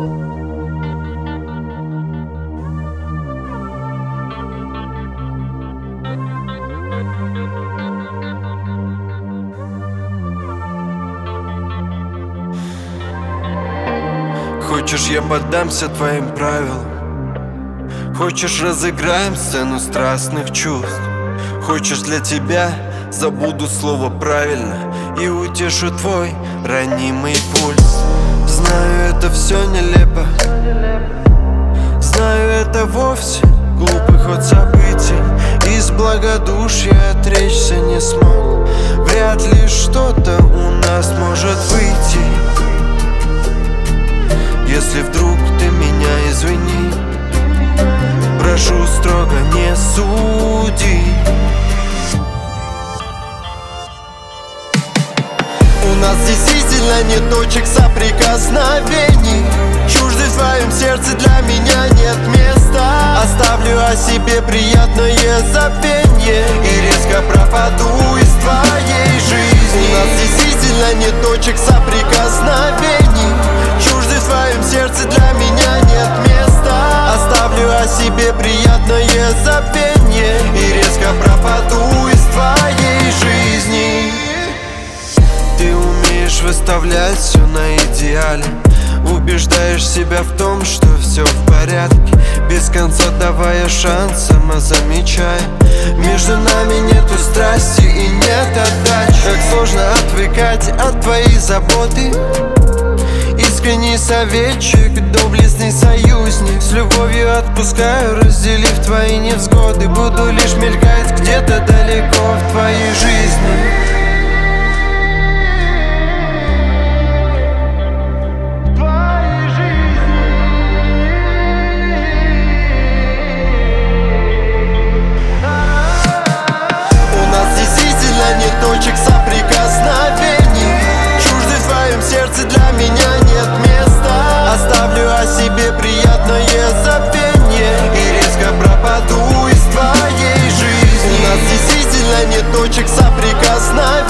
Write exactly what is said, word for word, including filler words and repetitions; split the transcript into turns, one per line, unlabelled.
Хочешь, я поддамся твоим правилам? Хочешь, разыграем сцену страстных чувств? Хочешь, для тебя забуду слово «правильно» и утешу твой ранимый пульс? Знаю, это все нелепо, знаю, это вовсе глупый ход событий. Из благодушия отречься не смог. Вряд ли что-то у нас может выйти. Если вдруг ты меня извини, прошу строго не суди. У нас действительно нет точек соприкосновений. Чужды в твоем сердце для меня нет места. Оставлю о себе приятное забвенье и резко пропаду из твоей жизни. У нас действительно нет точек соприкосновений. Чужды в твоем сердце для меня нет места. Оставлю о себе приятное забвенье и резко пропаду из твоей жизни. Ты умеешь выставлять все на идеале, убеждаешь себя в том, что все в порядке, без конца давая шанс, сама замечая, между нами нету страсти и нет отдачи. Как сложно отвыкать от твоей заботы. Искренний советчик, доблестный союзник. С любовью отпускаю, разделив твои невзгоды. Буду лишь мелькать где-то далеко в твоей жизни. Точек соприкосновений. Чужды в твоем сердце для меня нет места. Оставлю о себе приятное забвенье и резко пропаду из твоей жизни. У нас действительно нет точек соприкосновений.